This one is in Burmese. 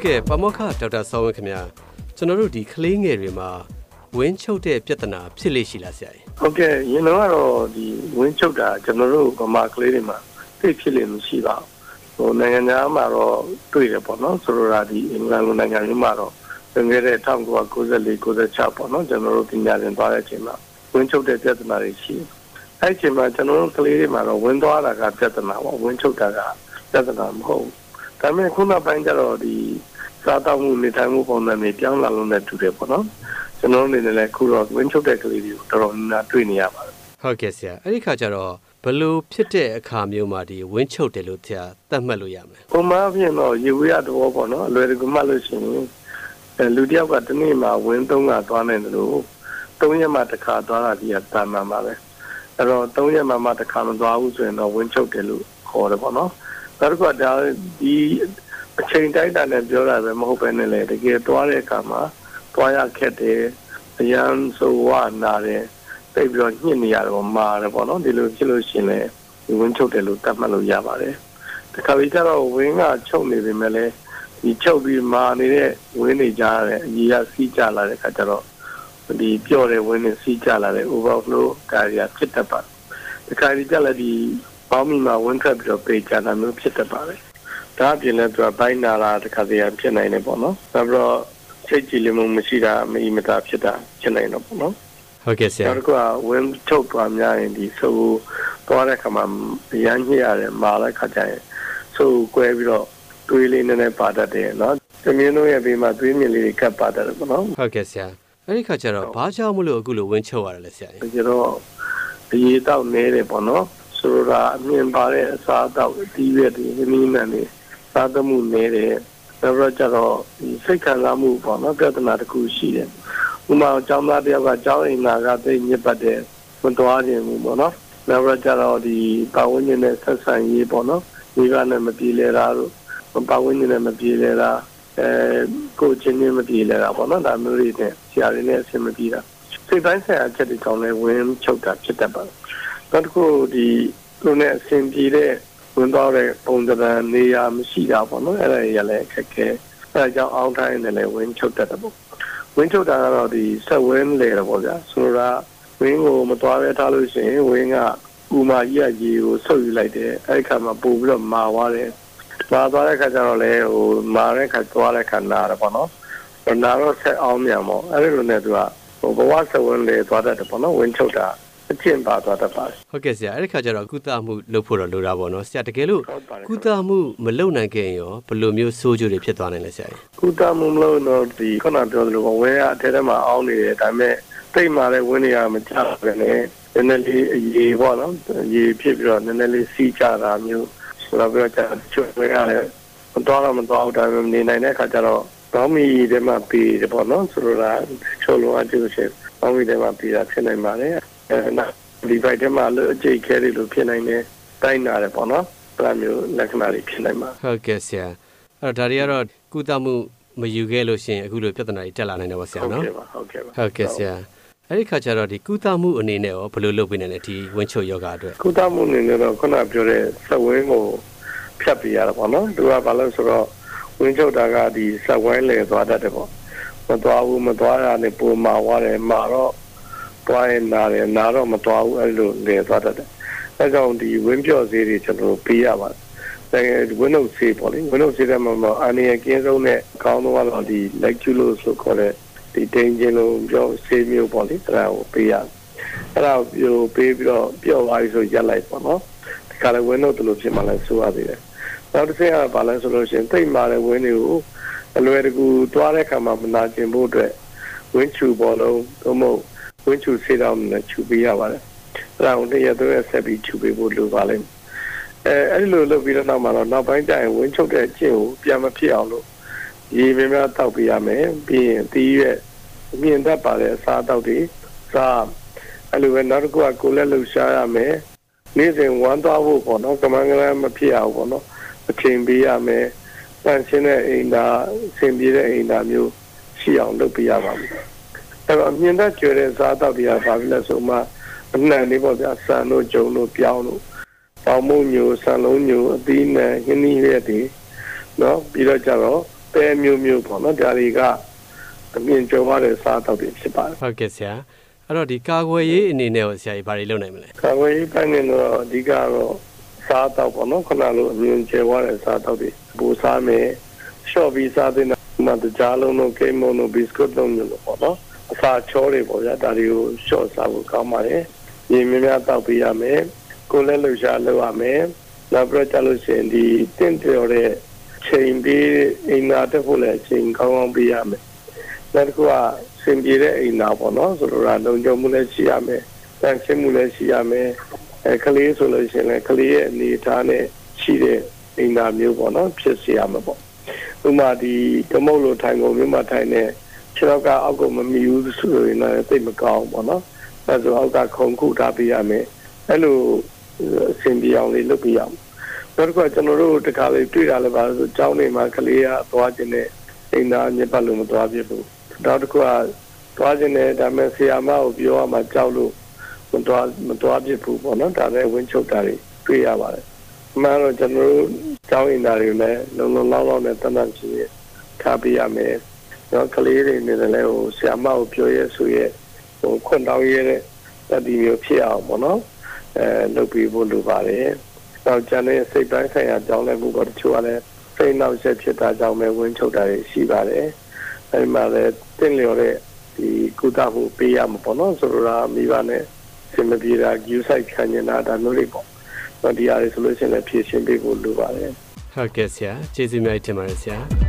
ကဲ့ပါမောက္ခဒေါက်တာစောဝင်းခင်ဗျာကျွန်တော်တို့ဒီကလေးငယ်တွေမှာဝင်းချုပ်တဲ့ပြဿနာဖြစ်လေရှိလားဆရာကြီးဟုတ်ကဲ့ရင်တော့ဒီဝင်းချုပ်တာကျွန်တော်တို့ဗမာကလေးတွေမှာသိဖြစ်လေမရှိပါဘူးဟိုနိုင်ငံသားမှာတော့တွေ့တယ်ပေါ့နော်ဆိုတော့ဒီအင်္ဂလန်လိုနိုင်ငံမျိုးမှာတော့ငယ်တဲ့1994 96ပေါ့နော်ကျွန်တော်တို့ပညာသင်သွားတဲ့အချိန်မှာဝင်းချုပ်တဲ့ပြဿနာတွေရှိအဲ့ဒီအချိန်မှာကျွန်တော်တို့ကလေးတွေမှာတော့ဝင်းသွားတာကပြဿနာပေါ့ဝင်းချုပ်တာကပြဿနာမဟုတ်ဒါပေမဲ့ခုနောက်ပိုင်းကျတော့ဒီစားတောက်မှုနေထိုင်မှုပုံစံတွေပြောင်းလာလို့လည်းတူတယ်ပေါ့နော်ကျွန်တော်အနေနဲ့လည်းခုတော့ဝင်းချုပ်တဲ့ကလေးတွေကိုတော်တော်များများတွေ့နေရပါတယ်ဟုတ်ကဲ့ဆရာအဲ့ဒီခါကျတော့ဘလို့ဖြစ်တဲ့အခါမျိုးမှာဒီဝင်းချုပ်တယ်လို့ဆရာသတ်မှတ်လို့ရမယ်ပုံမှန်ဖြစ်တော့ရေဝေးရတော့ပေါ့နော်အလွယ်တကူမှတ်လို့ရှိရင်လူတယောက်ကတနေ့မှာဝင်း3ကသွားနိုင်တယ်လို့3ရက်မှတစ်ခါသွားတာဒီကတာမှန်ပါပဲအဲ့တော့3ရက်မှတစ်ခါမသွားဘူးဆိုရင်တော့ဝင်းချုပ်တယ်လို့ခေါ်တယ်ပေါ့နော်ဒါတကွာဒါဒီအချိန်တိုင်းတာနဲ့ပြောတာပဲမဟုတ်ပဲနဲ့လေတကယ်သွားတဲ့အခါမှာသွားရခက်တယ်အရန်ဆိုဝနာတယ်တိတ်ပြီးတော့ညှစ်နေရတယ်ပေါ့မာတယ်ပေါ့နော်ဒီလိုဖြစ်လို့ရှိရင်လည်းဝင်းချုပ်တယ်လို့သတ်မှတ်လို့ရပါတယ်တခါပြီးကျတော့ဝင်းကချုပ်နေပေမဲ့လည်းဒီချုပ်ပြီးမာနေတဲ့ဝင်းတွေကြားရတယ်အကြီးကစီးကြလာတဲ့အခါကျတော့ဒီပြော့တဲ့ဝင်းတွေစီးကြလာတဲ့ overflow ကာရီဖြစ်တတ်ပါတယ်တခါပြီးကျလည်းဒီပေါင်းမိမှာဝင်းထွက်ပြီးတော့ပေချာတာမျိုးဖြစ်တတ်ပါတယ်ဒါအပြင်လည်းသူကဘိုင်းနာလာတခါတည်းဖြစ်နိုင်တယ်ပေါ့နော်နောက်ပြီးတော့စိတ်ကြည်လင်မှုမရှိတာမအီမတာဖြစ်တာဖြစ်နိုင်တော့ပေါ့နော်ဟုတ်ကဲ့ဆရာနောက်ကဝင်းချုပ်သွားများရင်ဒီဆိုသွားတဲ့ခါမှာအရန်ညှိရတယ်မာတဲ့ခါကျရင်ဆိုကွဲပြီးတော့သွေးလေးနည်းနည်းပါတတ်တယ်နော်သမင်းတို့ရဲ့ဘေးမှာသွေးမြင့်လေးတွေကပ်ပါတတ်တယ်ပေါ့နော်ဟုတ်ကဲ့ဆရာအဲ့ဒီခါကျတော့ဘာကြောင့်မလို့အခုလိုဝင်းချုပ်ရတယ်လဲဆရာကျတော့အရေးတောက်နေတယ်ပေါ့နော်ဆိုတော့အမြင်ပါတဲ့အစားအသောက်အသီးရွက်တွေနည်းနည်းနဲ့စားသမှုနေတယ်နောက်တော့ကျတော့ဒီစိတ်ခံစားမှုပေါ့နော်ပြဿနာတစ်ခုရှိတယ်ဥပမာကျောင်းသားတယောက်ကကျောင်းအိမ်မှာကသိညစ်ပတ်တယ်မတော်ခြင်းဘူးပေါ့နော်နောက်တော့ကျတော့ဒီပါဝင်းကျင်နဲ့ဆက်ဆံရေးပေါ့နော်ဒီကနဲ့မပြေလဲတာတို့ပါဝင်းကျင်နဲ့မပြေလဲတာကိုချင်းချင်းမပြေလဲတာပေါ့နော်ဒါမျိုးတွေနဲ့ဆရာတွေနဲ့အဆင်မပြေတာစိတ်တိုင်းဆိုင်ရာချက်တွေကြောင့်လည်းဝင်းချုပ်တာဖြစ်တတ်ပါတယ်နောက်တစ်ခုဒီသူနဲ့အဆင်ပြေတဲ့ဝင်တော့တဲ့ပုံစံနေရာမရှိတာပေါ့နော်အဲ့ဒါရလည်းအခက်ခဲအဲဒါကြောင့်အောင်းတိုင်းနဲ့လည်းဝင်းချုပ်တတ်တယ်ပေါ့ဝင်းချုပ်တာကတော့ဒီဆက်ဝင်းလေတော့ပေါ့ဗျာဆိုတော့ဝင်းကိုမသွားပဲထားလို့ရှိရင်ဝင်းကဥမာကြီးကရေကိုဆုပ်ယူလိုက်တယ်အဲ့ဒီခါမှာပို့ပြီးတော့မာသွားတယ်မာသွားတဲ့ခါကျတော့လေဟိုမာတဲ့ခါသွားတဲ့ခါနာတယ်ပေါ့နော်နာတော့ဆက်အောင်မြန်ပေါ့အဲ့လိုနဲ့သူကဟိုဘဝဆက်ဝင်းလေသွားတတ်တယ်ပေါ့နော်ဝင်းချုပ်တာအကျင့်ပါသွားတတ်ပါတယ်ဟုတ်ကဲ့ဆရာအဲ့ဒီခါကျတော့ကုသမှုလုပ်ဖို့တော့လိုတာပေါ့နော်ဆရာတကယ်လို့ကုသမှုမလုပ်နိုင်ခဲ့ရင်ရောဘယ်လိုမျိုးဆိုးကျိုးတွေဖြစ်သွားနိုင်လဲဆရာကုသမှုမလုပ်တော့ဒီခုနပြောသလိုဝင်းကအထက်ထဲမှာအောင်းနေတယ်ဒါပေမဲ့တိတ်မာတဲ့ဝင်းတွေကမချပဲနဲ့နည်းနည်းလေးရေပေါ့နော်ရေဖြစ်ပြီးတော့နည်းနည်းလေးစီးကြတာမျိုးဆိုတော့ပြောချင်ချွတ်ဝင်းကလည်းမတော်တော့မတော်အောင်ဒါပေမဲ့နေနိုင်တဲ့အခါကျတော့ဘောင်းမီထဲမှာပြီးတယ်ပေါ့နော်ဆိုတော့ချိုးလုံးအကျိုးရှိဘောင်းမီထဲမှာပြီးတာဖြစ်နိုင်ပါတယ်ဒီဘက်ထဲမှာလို့အကျိတ်ခဲတွေလို့ဖြစ်နိုင်တယ်တိုင်းနာတယ်ပေါ့နော်အဲ့လိုမျိုးလက္ခဏာတွေဖြစ်နိုင်မှာဟုတ်ကဲ့ဆရာအဲ့တော့ဒါတွေကတော့ကုသမှုမယူခဲ့လို့ရှိရင်အခုလိုပြဿနာတွေတက်လာနိုင်တယ်ပေါ့ဆရာနော်ဟုတ်ကဲ့ပါဟုတ်ကဲ့ဆရာအဲ့ဒီခါကျတော့ဒီကုသမှုအနေနဲ့ရောဘယ်လိုလုပ်ပေးနိုင်လဲဒီဝင်းချုပ်ယောဂအတွက်ကုသမှုအနေနဲ့တော့ခုနပြောတဲ့စက်ဝင်းကိုဖြတ်ပြရတာပေါ့နော်သူကဘာလို့ဆိုတော့ဝင်းချုပ်တာကဒီစက်ဝိုင်းလေသွားတတ်တယ်ပေါ့မသွားဘူးမသွားတာနဲ့ပုံမာသွားတယ်မာတော့တွားရင်နာတော့မတွားဘူးအဲ့လိုလေသွားတတ်တယ်အဲကြောင့်ဒီဝင်းပြော့ဆေးတွေကျွန်တော်ပေးရပါတယ်ဝင်းနှုတ်ဆေးပေါ့လေဝင်းနှုတ်ဆေးတဲ့မှာအန်ရကင်းဆုံးနဲ့ကောင်းတော့တော့ဒီလက်ကျူလို့ဆိုခေါ်တဲ့ဒီတင်းချင်းလုံးပြောဆေးမျိုးပေါ့လေအဲ့ဒါကိုပေးရအဲ့ဒါကိုပေးပြီးတော့ပြော့သွားပြီဆိုရက်လိုက်ပေါ့နော်ဒီကလည်းဝင်းနှုတ်တလို့ဖြစ်မှလည်းဆိုရသေးတယ်နောက်တစ်ဆင့်ကဘာလဲဆိုလို့ရှိရင်သိမ့်မာတဲ့ဝင်းတွေကိုအလွယ်တကူတွားတဲ့ခါမှာမနာကျင်ဖို့အတွက်ဝင်းချူပေါ်လုံးသို့မဟုတ်ဝင်းချူဆေးတော့နဲ့ချူပေးရပါတယ်အဲ့ဒါကိုတရတော့ဆက်ပြီးချူပေးဖို့လိုပါလိမ့်မယ်အဲ့ဒီလိုလုပ်ပြီးတော့နောက်ပိုင်းကျရင်ဝင်းချုပ်တဲ့အကျင့်ကိုပြန်မဖြစ်အောင်လို့ရေများများတောက်ပေးရမယ်ပြီးရင်တီးရဲ့အမြင့်တတ်ပါတဲ့အစားအသောက်တွေစားအဲ့လိုပဲနောက်တစ်ခုကကိုလက်လှူရှားရမယ်နေ့စဉ်ဝမ်းသွားဖို့ပေါ့နော်ကမန်းကလေးမဖြစ်အောင်ပေါ့နော်အချိန်ပေးရမယ်တန်ရှင်းတဲ့အိမ်သာဆင်ပြေတဲ့အိမ်သာမျိုးရှိအောင်လုပ်ပေးရပါမယ်အဲ့တော့မြင်တတ်ကြွတဲ့စားတော့တရားပါပြီလဲဆိုမှအနှံလေးပေါ့ဗျာဆန်တို့ဂျုံတို့ပြောင်းတို့ပေါင်မုံညိုဆန်လုံးညိုအသီးနဲ့ဟင်းသီးရက်တွေနော်ပြီးတော့ကြတော့ပဲမျိုးပေါ့နော်ဒါတွေကအမြင်ကျော်ရတဲ့စားတောက်တွေဖြစ်ပါတယ်ဟုတ်ကဲ့ဆရာအဲ့တော့ဒီကာကွယ်ရေးအနေနဲ့ဆရာကြီးဘာတွေလုပ်နိုင်မလဲကာကွယ်ရေးပိုင်းနဲ့တော့အဓိကတော့စားတောက်ပေါ့နော်ခုနလိုအမြင်ကျော်ရတဲ့စားတောက်တွေပူစားမယ်ရှော့ပြီးစားတဲ့မှတကြားလုံးတို့ကိမုံတို့ဘစ်ကွတ်တို့မျိုးပေါ့နော်အစာချောတွေပေါ့ဗျာဒါတွေကိုရှော့စားဖို့ကောင်းပါတယ်ရေများများတောက်ပေးရမယ်ကိုယ်လည်းလှူရှားလုပ်ရမယ်နောက်ပြီးတော့ကြလို့ရှိရင်ဒီတင့်တော်တဲ့ချိန်ပြီးအိမ်နာတက်ဖို့လည်းချိန်ကောင်းပေးရမယ်နောက်တစ်ခုကစင်ပြေတဲ့အိမ်နာပေါ့နော်ဆိုတော့လုံခြုံမှုလည်းရှိရမယ်တန်ရှင်းမှုလည်းရှိရမယ်ကလေးဆိုလို့ရှိရင်လည်းကလေးရဲ့အနေအထားနဲ့ရှိတဲ့အိမ်နာမျိုးပေါ့နော်ဖြစ်စေရမှာပေါ့ဥမာဒီဓမုတ်လိုထိုင်ကုန်မျိုးမှထိုင်နေခြေထောက်ကအောက်ကမမီဘူးဆိုရင်လည်းသိမကောင်းပေါ့နော်အဲဆိုအောက်ကခုံခုထားပေးရမယ်အဲ့လိုအဆင်ပြေအောင်လေးလုပ်ပြရအောင်နောက်တစ်ခါကျွန်တော်တို့တခါလေးတွေ့တာလည်းပါဆိုကျောင်းနေမှာကလေးကသွားခြင်းနဲ့အိမ်သားညစ်ပတ်လို့မသွားပြဘူးနောက်တစ်ခါသွားခြင်းနဲ့ဒါမဲ့ဆရာမကိုပြောရမှာကြောက်လို့မသွားပြဘူးပေါ့နော်ဒါလည်းဝင်းချုပ်တာတွေတွေ့ရပါတယ်အမှန်တော့ကျွန်တော်တို့ကျောင်းအိမ်သားတွေလည်းလုံလောက်နဲ့တန်းတန်းချင်းထားပြရမယ်နော်ကလေးတွေနဲ့လည်းဆရာမကိုပြောရဲဆိုရဲခွင့်တောင်းရဲတဲ့တတိမျိုးဖြစ်အောင်ပေါ့နော်လုပ်ပြီးဖို့လိုပါတယ်နောက်ကျန်တဲ့စိတ်ပိုင်းဆိုင်ရာကြောင်းလဲမှုတော့တချို့ကလည်းစိတ်နောက်ဆက်ဖြစ်တာကြောင့်ပဲဝင်းချုပ်တာရှိပါတယ်အဲဒီမှာလည်းတင့်လျော်တဲ့ဒီကုသမှုပေးရမှာပေါ့နော်ဆိုတော့မိဘနဲ့စင်မပြေတာယူဆိုင်ခံနေတာဒါမျိုးတွေပေါ့ဒီအရာတွေဆိုလို့ရှိရင်လည်းဖြည့်ရှင်းပေးဖို့လိုပါတယ်ဟုတ်ကဲ့ဆရာကျေးဇူးများတင်ပါတယ်ဆရာ